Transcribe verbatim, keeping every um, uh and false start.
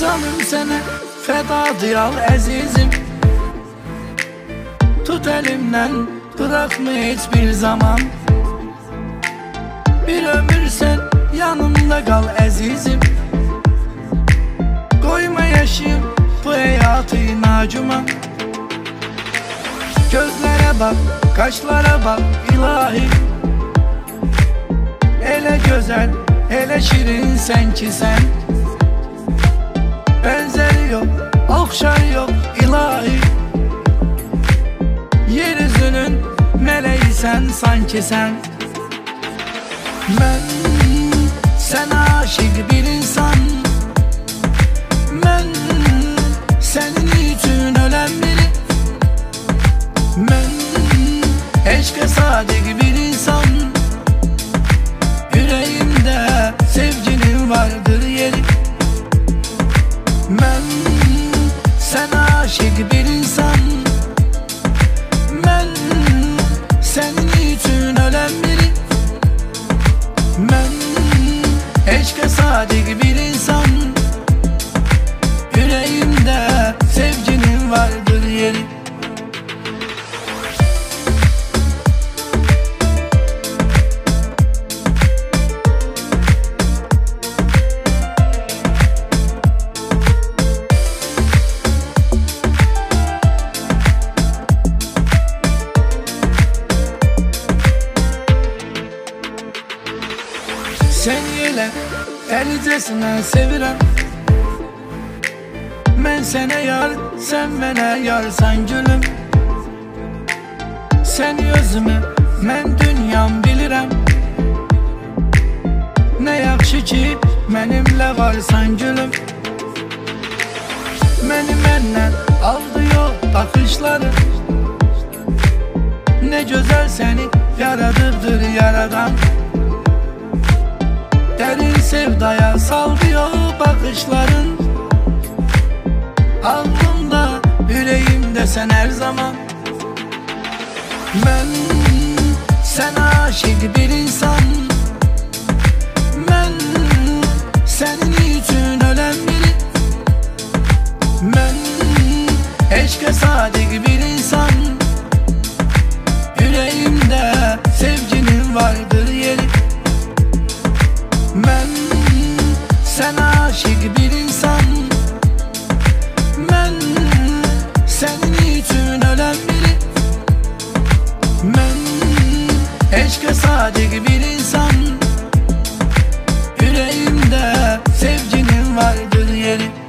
Canım sənə fədadır al əzizim. Tut elimdən, bırakma heç bir zaman. Bir ömür sen yanımda kal əzizim. Koyma yaşayım bu hayatı inacıma. Gözlere bak, kaşlara bak ilahi. Hele güzel, hele şirin sen ki sen. Benzeri yok, okşar yok ilahi. Yeryüzünün meleği sen sanki sen. Ben sana aşık bir insan. Ben senin için ölen biri. Ben eşke sadık bir insan. Yüreğimde sevginin vardır yeri. Ben sana aşık bir insan. Ben senin için ölen biri. Ben eşke sadık bir insan. Yüreğimde sevginin vardır yeri. Sen yele elicesine sevirem. Ben sene yar, sen bana yarsan gülüm. Sen özümü, ben dünyam bilirem. Ne yakşı ki benimle varsan gülüm. Beni menden aldı yok bakışları. Ne güzel seni yaradırdır yaradan. Derin sevdaya sallıyor bakışların. Aklımda, yüreğimde sen her zaman. Ben sana aşık bir insan. Ben senin için ölen biri. Ben eşke sadık bir insan. Yüreğimde sevginin vardır yeri. Ben sana aşık bir insan. Ben senin için ölen biri. Ben eşke sadık bir insan. Yüreğimde sevginin vardır yeri.